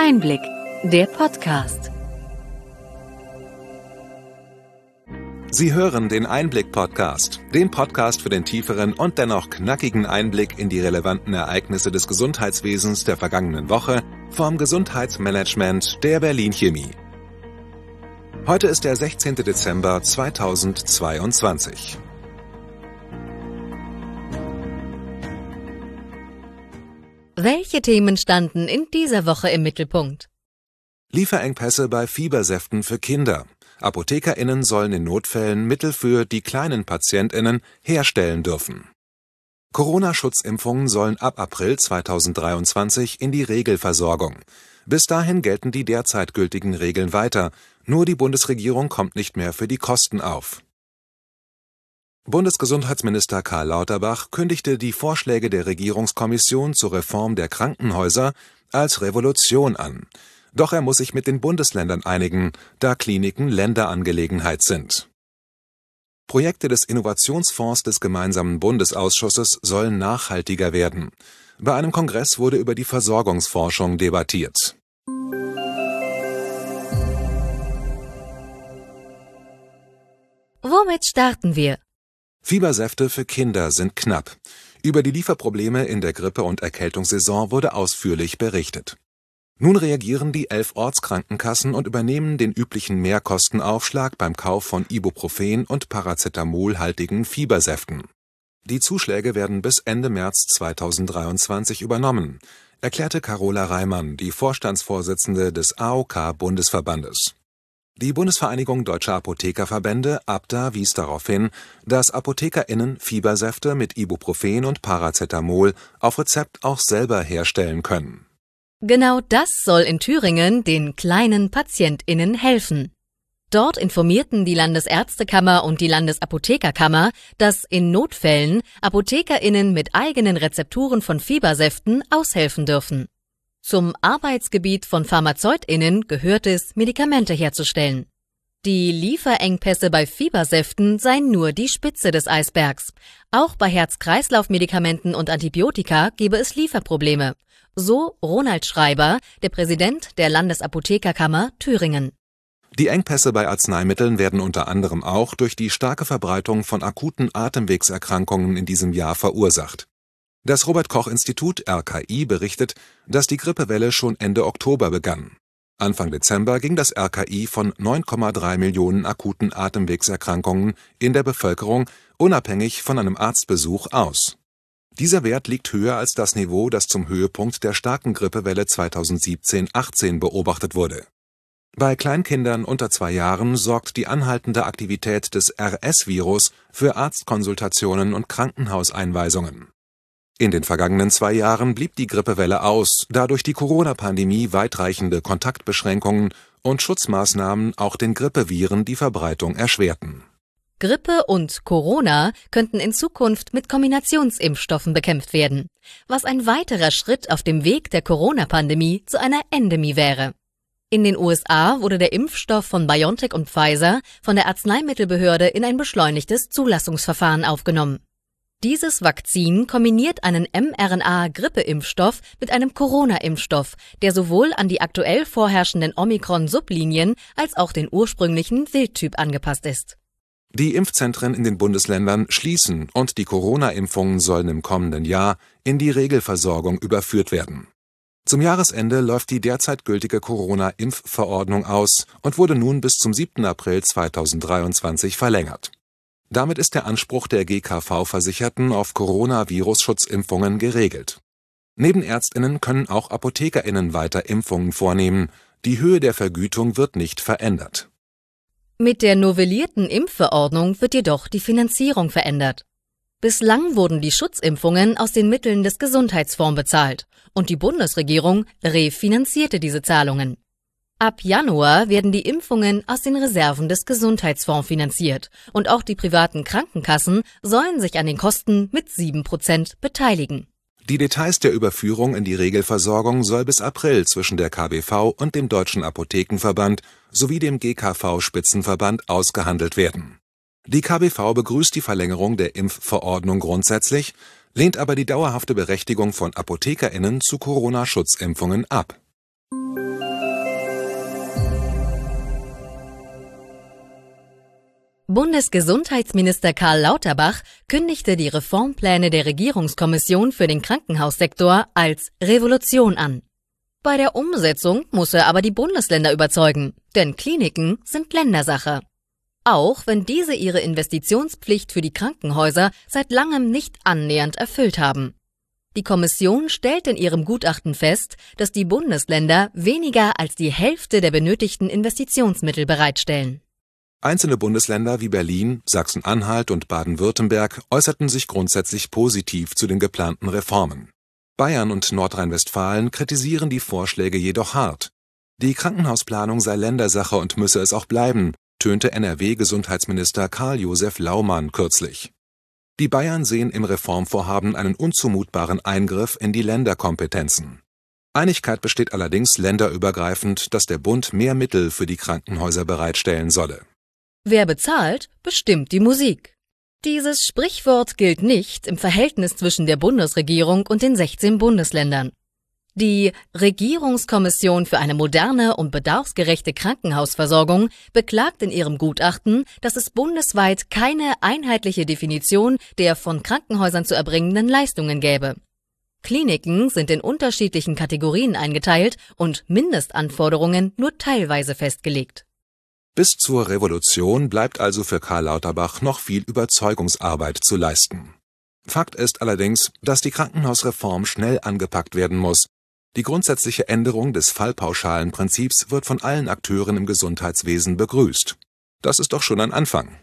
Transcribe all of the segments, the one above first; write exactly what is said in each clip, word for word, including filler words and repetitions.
Einblick, der Podcast. Sie hören den Einblick-Podcast, den Podcast für den tieferen und dennoch knackigen Einblick in die relevanten Ereignisse des Gesundheitswesens der vergangenen Woche vom Gesundheitsmanagement der Berlin Chemie. Heute ist der sechzehnte Dezember zweitausendzweiundzwanzig. Welche Themen standen in dieser Woche im Mittelpunkt? Lieferengpässe bei Fiebersäften für Kinder. ApothekerInnen sollen in Notfällen Mittel für die kleinen PatientInnen herstellen dürfen. Corona-Schutzimpfungen sollen ab April zweitausenddreiundzwanzig in die Regelversorgung. Bis dahin gelten die derzeit gültigen Regeln weiter, nur die Bundesregierung kommt nicht mehr für die Kosten auf. Bundesgesundheitsminister Karl Lauterbach kündigte die Vorschläge der Regierungskommission zur Reform der Krankenhäuser als Revolution an. Doch er muss sich mit den Bundesländern einigen, da Kliniken Länderangelegenheit sind. Projekte des Innovationsfonds des gemeinsamen Bundesausschusses sollen nachhaltiger werden. Bei einem Kongress wurde über die Versorgungsforschung debattiert. Womit starten wir? Fiebersäfte für Kinder sind knapp. Über die Lieferprobleme in der Grippe- und Erkältungssaison wurde ausführlich berichtet. Nun reagieren die elf Ortskrankenkassen und übernehmen den üblichen Mehrkostenaufschlag beim Kauf von Ibuprofen- und Paracetamolhaltigen Fiebersäften. Die Zuschläge werden bis Ende März zweitausenddreiundzwanzig übernommen, erklärte Carola Reimann, die Vorstandsvorsitzende des A O K-Bundesverbandes. Die Bundesvereinigung Deutscher Apothekerverbände A B D A wies darauf hin, dass ApothekerInnen Fiebersäfte mit Ibuprofen und Paracetamol auf Rezept auch selber herstellen können. Genau das soll in Thüringen den kleinen PatientInnen helfen. Dort informierten die Landesärztekammer und die Landesapothekerkammer, dass in Notfällen ApothekerInnen mit eigenen Rezepturen von Fiebersäften aushelfen dürfen. Zum Arbeitsgebiet von PharmazeutInnen gehört es, Medikamente herzustellen. Die Lieferengpässe bei Fiebersäften seien nur die Spitze des Eisbergs. Auch bei Herz-Kreislauf-Medikamenten und Antibiotika gebe es Lieferprobleme. So Ronald Schreiber, der Präsident der Landesapothekerkammer Thüringen. Die Engpässe bei Arzneimitteln werden unter anderem auch durch die starke Verbreitung von akuten Atemwegserkrankungen in diesem Jahr verursacht. Das Robert-Koch-Institut R K I berichtet, dass die Grippewelle schon Ende Oktober begann. Anfang Dezember ging das R K I von neun Komma drei Millionen akuten Atemwegserkrankungen in der Bevölkerung unabhängig von einem Arztbesuch aus. Dieser Wert liegt höher als das Niveau, das zum Höhepunkt der starken Grippewelle zweitausendsiebzehn achtzehn beobachtet wurde. Bei Kleinkindern unter zwei Jahren sorgt die anhaltende Aktivität des R S-Virus für Arztkonsultationen und Krankenhauseinweisungen. In den vergangenen zwei Jahren blieb die Grippewelle aus, da durch die Corona-Pandemie weitreichende Kontaktbeschränkungen und Schutzmaßnahmen auch den Grippeviren die Verbreitung erschwerten. Grippe und Corona könnten in Zukunft mit Kombinationsimpfstoffen bekämpft werden, was ein weiterer Schritt auf dem Weg der Corona-Pandemie zu einer Endemie wäre. In den U S A wurde der Impfstoff von BioNTech und Pfizer von der Arzneimittelbehörde in ein beschleunigtes Zulassungsverfahren aufgenommen. Dieses Vakzin kombiniert einen mRNA-Grippeimpfstoff mit einem Corona-Impfstoff, der sowohl an die aktuell vorherrschenden Omikron-Sublinien als auch den ursprünglichen Wildtyp angepasst ist. Die Impfzentren in den Bundesländern schließen und die Corona-Impfungen sollen im kommenden Jahr in die Regelversorgung überführt werden. Zum Jahresende läuft die derzeit gültige Corona-Impfverordnung aus und wurde nun bis zum siebten April zweitausenddreiundzwanzig verlängert. Damit ist der Anspruch der G K V-Versicherten auf Coronavirus-Schutzimpfungen geregelt. Neben ÄrztInnen können auch ApothekerInnen weiter Impfungen vornehmen. Die Höhe der Vergütung wird nicht verändert. Mit der novellierten Impfverordnung wird jedoch die Finanzierung verändert. Bislang wurden die Schutzimpfungen aus den Mitteln des Gesundheitsfonds bezahlt und die Bundesregierung refinanzierte diese Zahlungen. Ab Januar werden die Impfungen aus den Reserven des Gesundheitsfonds finanziert und auch die privaten Krankenkassen sollen sich an den Kosten mit sieben Prozent beteiligen. Die Details der Überführung in die Regelversorgung soll bis April zwischen der K B V und dem Deutschen Apothekenverband sowie dem G K V-Spitzenverband ausgehandelt werden. Die K B V begrüßt die Verlängerung der Impfverordnung grundsätzlich, lehnt aber die dauerhafte Berechtigung von ApothekerInnen zu Corona-Schutzimpfungen ab. Bundesgesundheitsminister Karl Lauterbach kündigte die Reformpläne der Regierungskommission für den Krankenhaussektor als Revolution an. Bei der Umsetzung muss er aber die Bundesländer überzeugen, denn Kliniken sind Ländersache. Auch wenn diese ihre Investitionspflicht für die Krankenhäuser seit langem nicht annähernd erfüllt haben. Die Kommission stellt in ihrem Gutachten fest, dass die Bundesländer weniger als die Hälfte der benötigten Investitionsmittel bereitstellen. Einzelne Bundesländer wie Berlin, Sachsen-Anhalt und Baden-Württemberg äußerten sich grundsätzlich positiv zu den geplanten Reformen. Bayern und Nordrhein-Westfalen kritisieren die Vorschläge jedoch hart. Die Krankenhausplanung sei Ländersache und müsse es auch bleiben, tönte N R W-Gesundheitsminister Karl-Josef Laumann kürzlich. Die Bayern sehen im Reformvorhaben einen unzumutbaren Eingriff in die Länderkompetenzen. Einigkeit besteht allerdings länderübergreifend, dass der Bund mehr Mittel für die Krankenhäuser bereitstellen solle. Wer bezahlt, bestimmt die Musik. Dieses Sprichwort gilt nicht im Verhältnis zwischen der Bundesregierung und den sechzehn Bundesländern. Die Regierungskommission für eine moderne und bedarfsgerechte Krankenhausversorgung beklagt in ihrem Gutachten, dass es bundesweit keine einheitliche Definition der von Krankenhäusern zu erbringenden Leistungen gäbe. Kliniken sind in unterschiedlichen Kategorien eingeteilt und Mindestanforderungen nur teilweise festgelegt. Bis zur Revolution bleibt also für Karl Lauterbach noch viel Überzeugungsarbeit zu leisten. Fakt ist allerdings, dass die Krankenhausreform schnell angepackt werden muss. Die grundsätzliche Änderung des Fallpauschalenprinzips wird von allen Akteuren im Gesundheitswesen begrüßt. Das ist doch schon ein Anfang.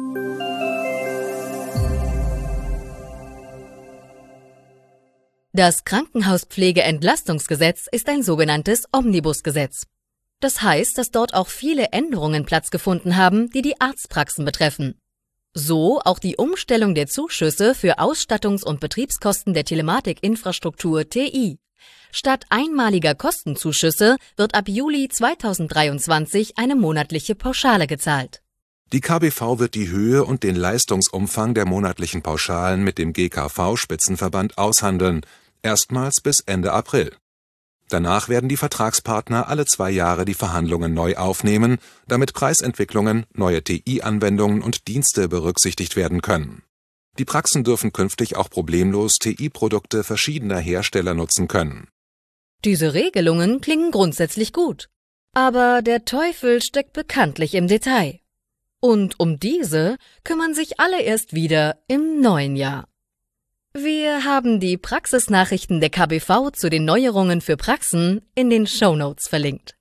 Das Krankenhauspflegeentlastungsgesetz ist ein sogenanntes Omnibusgesetz. Das heißt, dass dort auch viele Änderungen Platz gefunden haben, die die Arztpraxen betreffen. So auch die Umstellung der Zuschüsse für Ausstattungs- und Betriebskosten der Telematikinfrastruktur T I. Statt einmaliger Kostenzuschüsse wird ab Juli zweitausenddreiundzwanzig eine monatliche Pauschale gezahlt. Die K B V wird die Höhe und den Leistungsumfang der monatlichen Pauschalen mit dem G K V-Spitzenverband aushandeln, erstmals bis Ende April. Danach werden die Vertragspartner alle zwei Jahre die Verhandlungen neu aufnehmen, damit Preisentwicklungen, neue T I-Anwendungen und Dienste berücksichtigt werden können. Die Praxen dürfen künftig auch problemlos T I-Produkte verschiedener Hersteller nutzen können. Diese Regelungen klingen grundsätzlich gut. Aber der Teufel steckt bekanntlich im Detail. Und um diese kümmern sich alle erst wieder im neuen Jahr. Wir haben die Praxisnachrichten der K B V zu den Neuerungen für Praxen in den Shownotes verlinkt.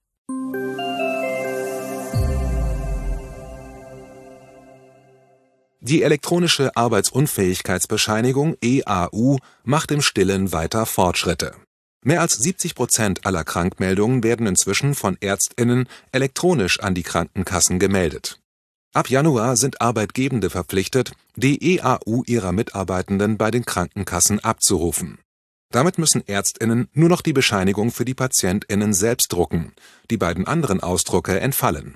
Die elektronische Arbeitsunfähigkeitsbescheinigung E A U macht im Stillen weiter Fortschritte. Mehr als siebzig Prozent aller Krankmeldungen werden inzwischen von ÄrztInnen elektronisch an die Krankenkassen gemeldet. Ab Januar sind Arbeitgebende verpflichtet, die E A U ihrer Mitarbeitenden bei den Krankenkassen abzurufen. Damit müssen ÄrztInnen nur noch die Bescheinigung für die PatientInnen selbst drucken. Die beiden anderen Ausdrucke entfallen.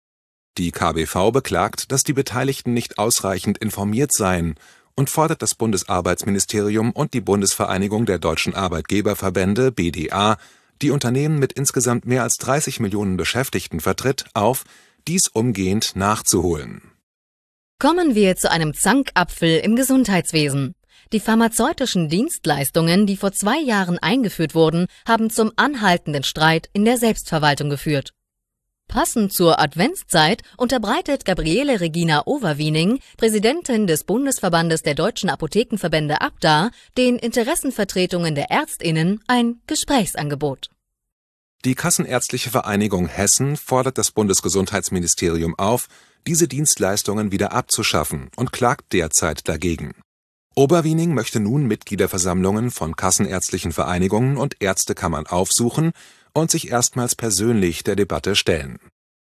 Die K B V beklagt, dass die Beteiligten nicht ausreichend informiert seien und fordert das Bundesarbeitsministerium und die Bundesvereinigung der Deutschen Arbeitgeberverbände B D A, die Unternehmen mit insgesamt mehr als dreißig Millionen Beschäftigten vertritt, auf, dies umgehend nachzuholen. Kommen wir zu einem Zankapfel im Gesundheitswesen. Die pharmazeutischen Dienstleistungen, die vor zwei Jahren eingeführt wurden, haben zum anhaltenden Streit in der Selbstverwaltung geführt. Passend zur Adventszeit unterbreitet Gabriele Regina Overwiening, Präsidentin des Bundesverbandes der Deutschen Apothekenverbände A B D A, den Interessenvertretungen der ÄrztInnen ein Gesprächsangebot. Die Kassenärztliche Vereinigung Hessen fordert das Bundesgesundheitsministerium auf, diese Dienstleistungen wieder abzuschaffen und klagt derzeit dagegen. Overwiening möchte nun Mitgliederversammlungen von kassenärztlichen Vereinigungen und Ärztekammern aufsuchen und sich erstmals persönlich der Debatte stellen.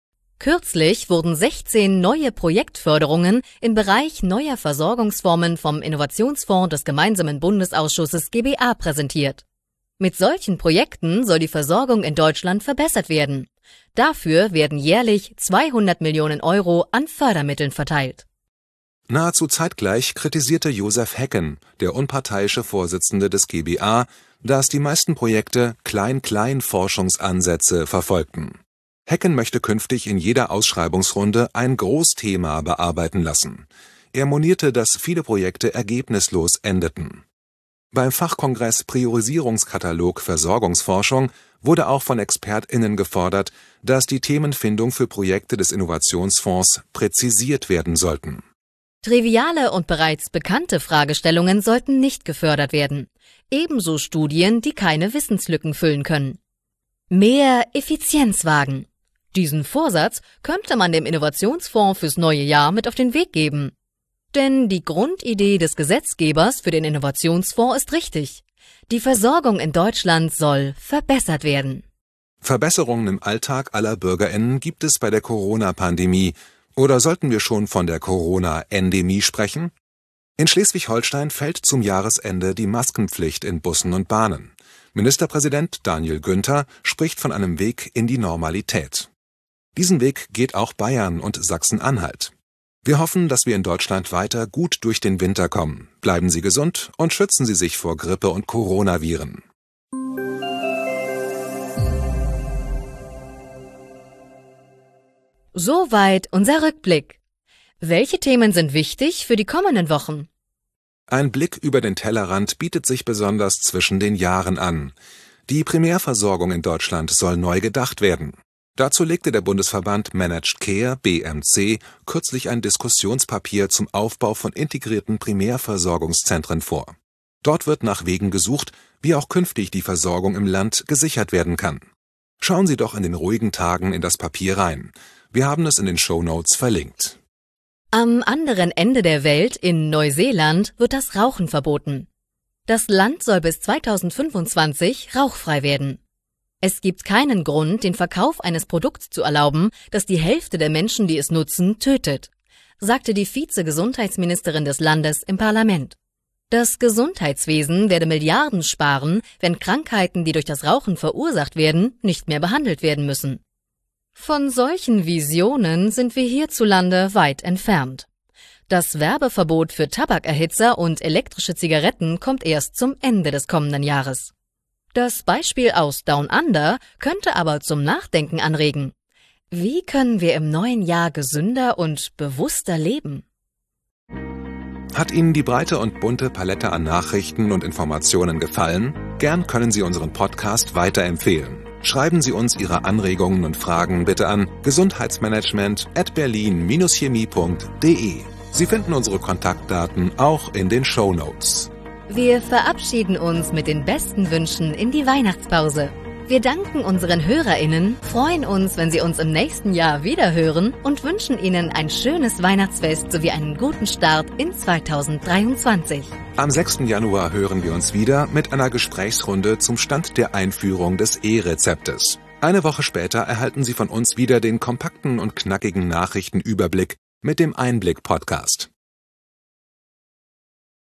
Kürzlich wurden sechzehn neue Projektförderungen im Bereich neuer Versorgungsformen vom Innovationsfonds des gemeinsamen Bundesausschusses G B A präsentiert. Mit solchen Projekten soll die Versorgung in Deutschland verbessert werden. Dafür werden jährlich zweihundert Millionen Euro an Fördermitteln verteilt. Nahezu zeitgleich kritisierte Josef Hecken, der unparteiische Vorsitzende des G B A, dass die meisten Projekte Klein-Klein-Forschungsansätze verfolgten. Hecken möchte künftig in jeder Ausschreibungsrunde ein Großthema bearbeiten lassen. Er monierte, dass viele Projekte ergebnislos endeten. Beim Fachkongress Priorisierungskatalog Versorgungsforschung wurde auch von ExpertInnen gefordert, dass die Themenfindung für Projekte des Innovationsfonds präzisiert werden sollten. Triviale und bereits bekannte Fragestellungen sollten nicht gefördert werden. Ebenso Studien, die keine Wissenslücken füllen können. Mehr Effizienz wagen. Diesen Vorsatz könnte man dem Innovationsfonds fürs neue Jahr mit auf den Weg geben. Denn die Grundidee des Gesetzgebers für den Innovationsfonds ist richtig. Die Versorgung in Deutschland soll verbessert werden. Verbesserungen im Alltag aller BürgerInnen gibt es bei der Corona-Pandemie. Oder sollten wir schon von der Corona-Endemie sprechen? In Schleswig-Holstein fällt zum Jahresende die Maskenpflicht in Bussen und Bahnen. Ministerpräsident Daniel Günther spricht von einem Weg in die Normalität. Diesen Weg geht auch Bayern und Sachsen-Anhalt. Wir hoffen, dass wir in Deutschland weiter gut durch den Winter kommen. Bleiben Sie gesund und schützen Sie sich vor Grippe und Coronaviren. Soweit unser Rückblick. Welche Themen sind wichtig für die kommenden Wochen? Ein Blick über den Tellerrand bietet sich besonders zwischen den Jahren an. Die Primärversorgung in Deutschland soll neu gedacht werden. Dazu legte der Bundesverband Managed Care B M C kürzlich ein Diskussionspapier zum Aufbau von integrierten Primärversorgungszentren vor. Dort wird nach Wegen gesucht, wie auch künftig die Versorgung im Land gesichert werden kann. Schauen Sie doch in den ruhigen Tagen in das Papier rein. Wir haben es in den Shownotes verlinkt. Am anderen Ende der Welt, in Neuseeland, wird das Rauchen verboten. Das Land soll bis zweitausendfünfundzwanzig rauchfrei werden. Es gibt keinen Grund, den Verkauf eines Produkts zu erlauben, das die Hälfte der Menschen, die es nutzen, tötet, sagte die Vize-Gesundheitsministerin des Landes im Parlament. Das Gesundheitswesen werde Milliarden sparen, wenn Krankheiten, die durch das Rauchen verursacht werden, nicht mehr behandelt werden müssen. Von solchen Visionen sind wir hierzulande weit entfernt. Das Werbeverbot für Tabakerhitzer und elektrische Zigaretten kommt erst zum Ende des kommenden Jahres. Das Beispiel aus Down Under könnte aber zum Nachdenken anregen. Wie können wir im neuen Jahr gesünder und bewusster leben? Hat Ihnen die breite und bunte Palette an Nachrichten und Informationen gefallen? Gern können Sie unseren Podcast weiterempfehlen. Schreiben Sie uns Ihre Anregungen und Fragen bitte an gesundheitsmanagement at berlin dash chemie punkt de. Sie finden unsere Kontaktdaten auch in den Shownotes. Wir verabschieden uns mit den besten Wünschen in die Weihnachtspause. Wir danken unseren HörerInnen, freuen uns, wenn Sie uns im nächsten Jahr wiederhören und wünschen Ihnen ein schönes Weihnachtsfest sowie einen guten Start in zweitausenddreiundzwanzig. Am sechsten Januar hören wir uns wieder mit einer Gesprächsrunde zum Stand der Einführung des E-Rezeptes. Eine Woche später erhalten Sie von uns wieder den kompakten und knackigen Nachrichtenüberblick mit dem Einblick-Podcast.